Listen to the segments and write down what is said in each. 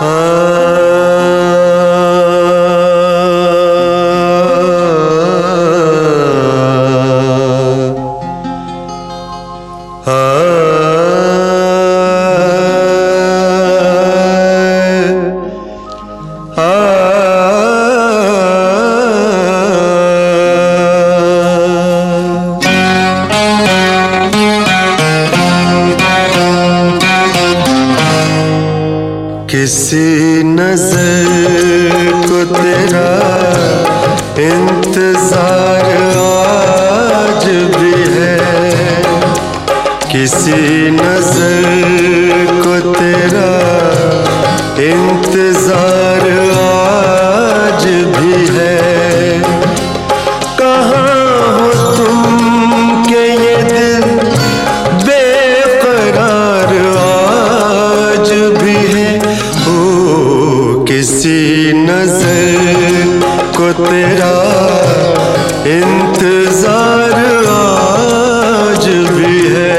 किसी नजर को तेरा इंतजार आज भी है, किसी नजर को तेरा इंतजार आज भी है। कहाँ हो तुम के ये दिल बेकरार आज भी है। किसी नजर को तेरा इंतजार आज भी है।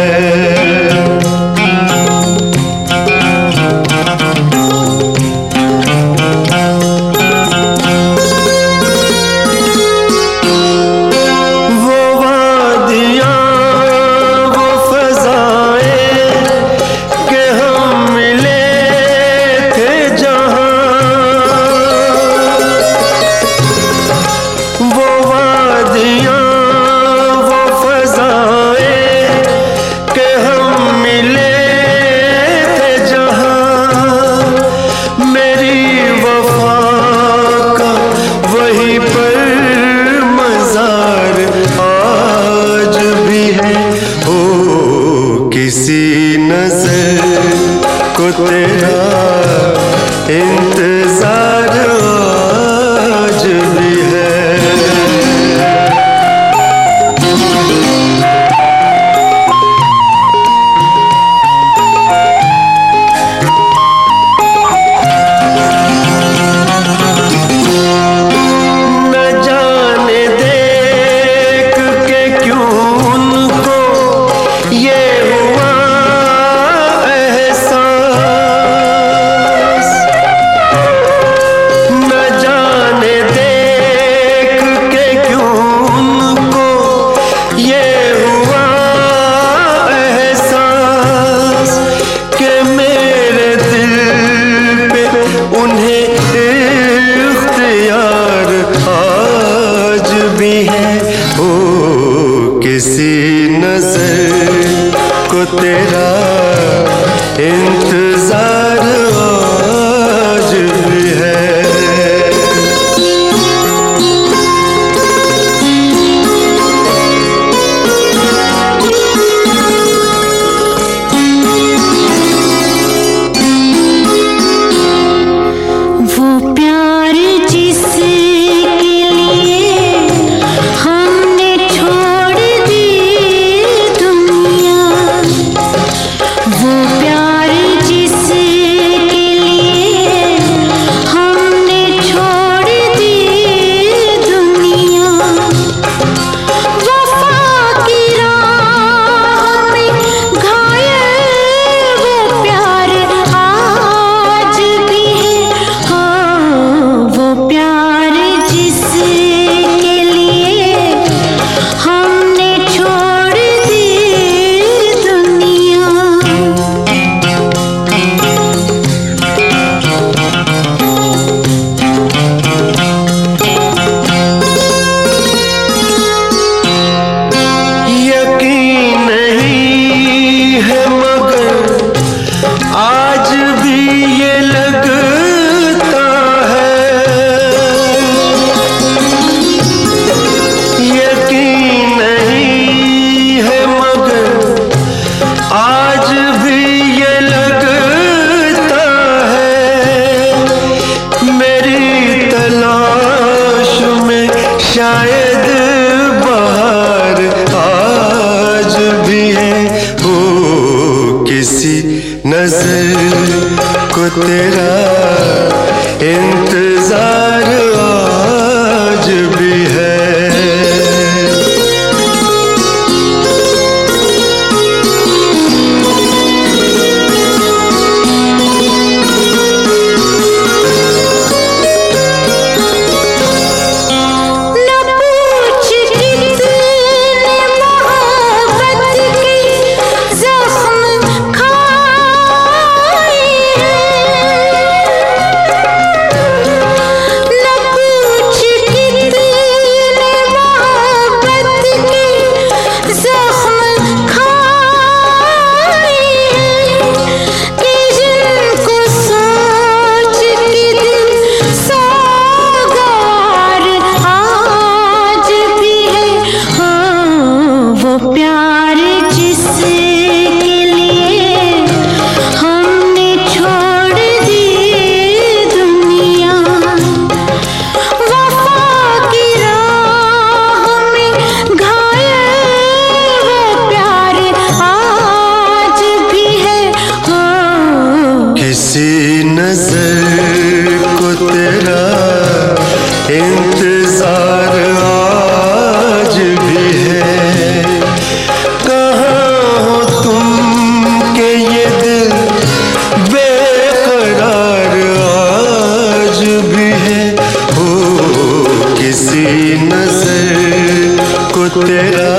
वो वादियाँ वो फज़ाएं कि हम मिले थे जहाँ, वो वादियाँ वो फज़ाएं कि हम मिले थे जहाँ, मेरी वफ़ा का वहीं पर मज़ार आज भी है। ओ किसी नज़र को तेरा इंतजार आज भी है। न जाने देख के क्यों उनको ये हुआ एहसास, न जाने देख के क्यों उनको ये हुआ एहसास कि मेरे दिल पे उन्हें इख्तियार आज भी है। ओ किसी नजर को तेरा इंतजार आज भी है। वो प्यार जिसके लिए हमने छोड़ दी दुनिया, वो प्यार जिसके लिए हमने छोड़ दी दुनिया, वफा की राह में घायल वो प्यार आज भी है। हाँ वो प्यार जिसके लिए हमने छोड़ दी दुनिया। यकीन नहीं है मगर आज भी ये लगता है, यकीन नहीं है मगर आज भी ये लगता है, मेरी तलाश में शायद बहार आज भी है। ओ किसी नजर को तेरा इंतजार आज भी है। तेरा